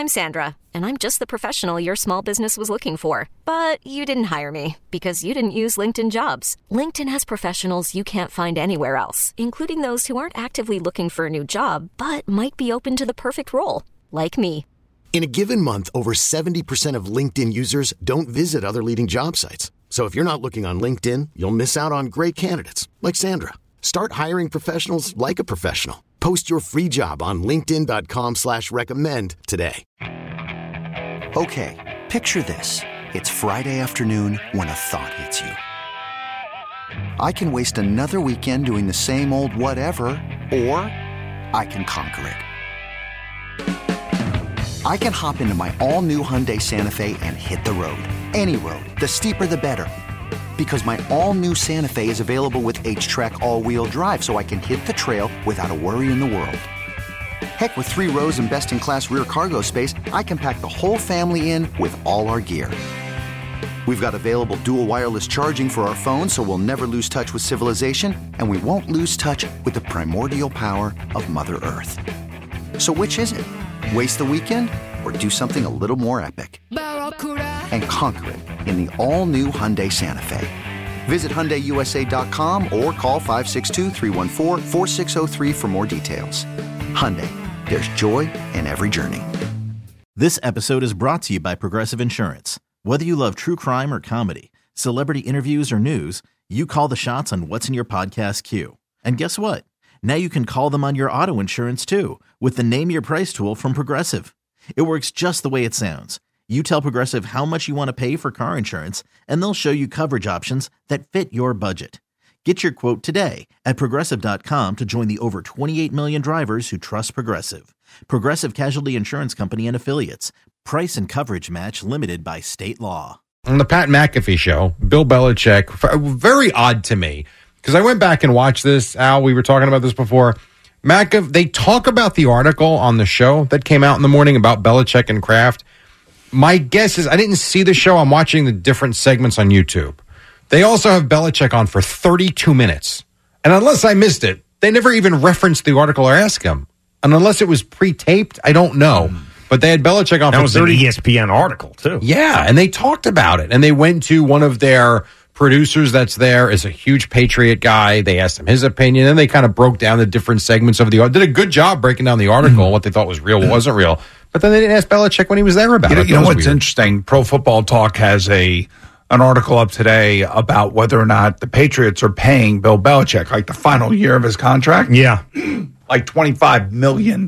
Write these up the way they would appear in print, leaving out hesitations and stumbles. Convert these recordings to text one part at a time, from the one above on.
I'm Sandra, and I'm just the professional your small business was looking for. But you didn't hire me because you didn't use LinkedIn Jobs. LinkedIn has professionals you can't find anywhere else, including those who aren't actively looking for a new job, but might be open to the perfect role, like me. In a given month, over 70% of LinkedIn users don't visit other leading job sites. So if you're not looking on LinkedIn, you'll miss out on great candidates like Sandra. Start hiring professionals like a professional. Post your free job on linkedin.com/recommend today. Okay, picture this. It's Friday afternoon when a thought hits you. I can waste another weekend doing the same old whatever, or I can conquer it. I can hop into my all-new Hyundai Santa Fe and hit the road. Any road. The steeper, the better. Because my all-new Santa Fe is available with H-Track all-wheel drive, so I can hit the trail without a worry in the world. Heck, with 3 rows and best-in-class rear cargo space, I can pack the whole family in with all our gear. We've got available dual wireless charging for our phones, so we'll never lose touch with civilization, and we won't lose touch with the primordial power of Mother Earth. So which is it? Waste the weekend or do something a little more epic? And conquer it in the all-new Hyundai Santa Fe. Visit HyundaiUSA.com or call 562-314-4603 for more details. Hyundai, there's joy in every journey. This episode is brought to you by Progressive Insurance. Whether you love true crime or comedy, celebrity interviews or news, you call the shots on what's in your podcast queue. And guess what? Now you can call them on your auto insurance too with the Name Your Price tool from Progressive. It works just the way it sounds. You tell Progressive how much you want to pay for car insurance, and they'll show you coverage options that fit your budget. Get your quote today at Progressive.com to join the over 28 million drivers who trust Progressive. Progressive Casualty Insurance Company and Affiliates. Price and coverage match limited by state law. On the Pat McAfee show, Bill Belichick, very odd to me, because I went back and watched this. Al, we were talking about this before. They talk about the article on the show that came out in the morning about Belichick and Kraft. My guess is I didn't see the show. I'm watching the different segments on YouTube. They also have Belichick on for 32 minutes. And unless I missed it, they never even referenced the article or asked him. And unless it was pre-taped, I don't know. But they had Belichick on for 30 minutes. That was an ESPN article, too. Yeah, and they talked about it. And they went to one of their producers that's there, is a huge Patriot guy. They asked him his opinion, and they kind of broke down the different segments of the article. Did a good job breaking down the article, what they thought was real, what wasn't real. But then they didn't ask Belichick when he was there about it. You know what's interesting? Pro Football Talk has an article up today about whether or not the Patriots are paying Bill Belichick, like the final year of his contract. Yeah. Like $25 million.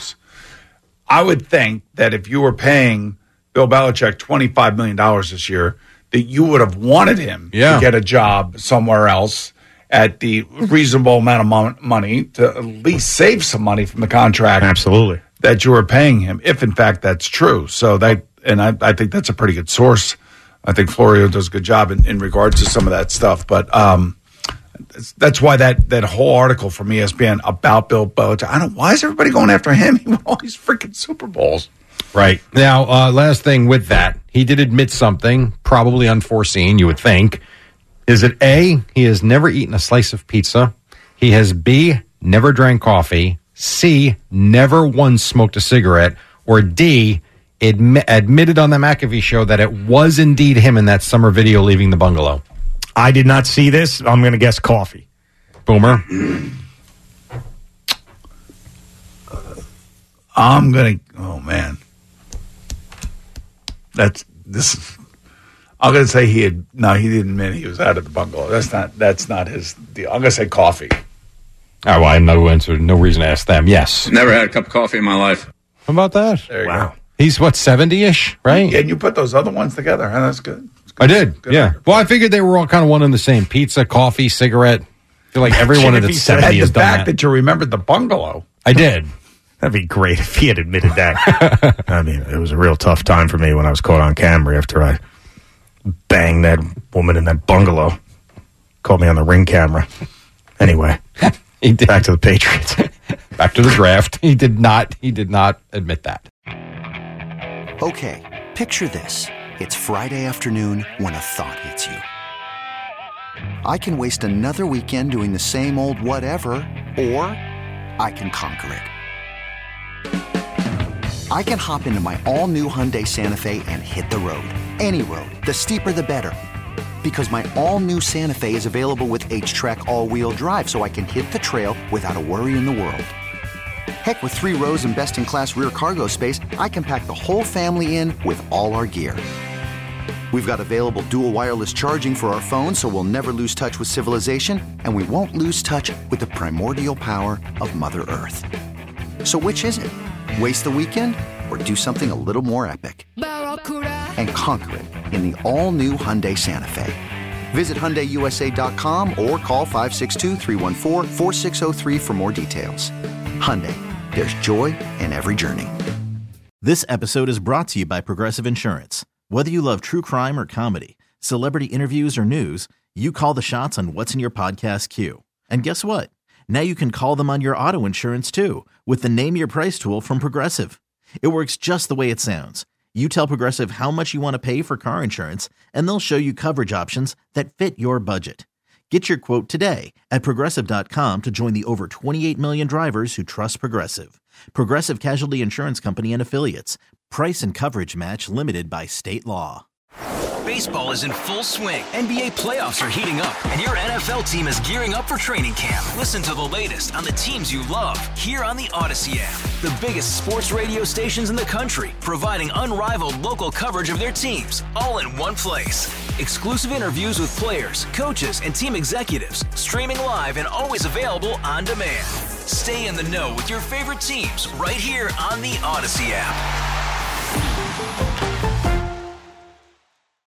I would think that if you were paying Bill Belichick $25 million this year, that you would have wanted him to get a job somewhere else at the reasonable amount of money to at least save some money from the contract. Absolutely. That you were paying him, if in fact that's true. So I think that's a pretty good source. I think Florio does a good job in regards to some of that stuff. But that's why that whole article from ESPN about Bill Belichick, why is everybody going after him? He won all these freaking Super Bowls. Right. Now, last thing with that, he did admit something, probably unforeseen, you would think. Is it A, he has never eaten a slice of pizza? He has B, never drank coffee? C, never once smoked a cigarette? Or D, admitted on the McAfee show that it was indeed him in that summer video leaving the bungalow? I did not see this. I'm going to guess coffee. Boomer? I'm going to, oh man. I'm going to say he didn't admit he was out of the bungalow. That's not his deal. I'm going to say coffee. Oh, well, I have no answer, no reason to ask them. Yes. Never had a cup of coffee in my life. How about that? There you go. He's, 70-ish, right? Yeah, and you put those other ones together. Huh? That's good. I did, good. Yeah. Well, I figured they were all kind of one and the same. Pizza, coffee, cigarette. I feel like everyone in the 70s has done that. That you remembered the bungalow. I did. That'd be great if he had admitted that. I mean, it was a real tough time for me when I was caught on camera after I banged that woman in that bungalow. Caught me on the Ring camera. Anyway, he did. Back to the Patriots. Back to the draft. He did not admit that. Okay, picture this. It's Friday afternoon when a thought hits you. I can waste another weekend doing the same old whatever, or I can conquer it. I can hop into my all-new Hyundai Santa Fe and hit the road. Any road. The steeper, the better. Because my all-new Santa Fe is available with H-Track all-wheel drive, so I can hit the trail without a worry in the world. Heck, with 3 rows and best-in-class rear cargo space, I can pack the whole family in with all our gear. We've got available dual wireless charging for our phones, so we'll never lose touch with civilization, and we won't lose touch with the primordial power of Mother Earth. So which is it? Waste the weekend or do something a little more epic? And conquer it in the all-new Hyundai Santa Fe. Visit HyundaiUSA.com or call 562-314-4603 for more details. Hyundai, there's joy in every journey. This episode is brought to you by Progressive Insurance. Whether you love true crime or comedy, celebrity interviews or news, you call the shots on what's in your podcast queue. And guess what? Now you can call them on your auto insurance too with the Name Your Price tool from Progressive. It works just the way it sounds. You tell Progressive how much you want to pay for car insurance, and they'll show you coverage options that fit your budget. Get your quote today at Progressive.com to join the over 28 million drivers who trust Progressive. Progressive Casualty Insurance Company and Affiliates. Price and coverage match limited by state law. Baseball is in full swing. NBA playoffs are heating up, and your NFL team is gearing up for training camp. Listen to the latest on the teams you love here on the Odyssey app. The biggest sports radio stations in the country, providing unrivaled local coverage of their teams, all in one place. Exclusive interviews with players, coaches, and team executives, streaming live and always available on demand. Stay in the know with your favorite teams right here on the Odyssey app.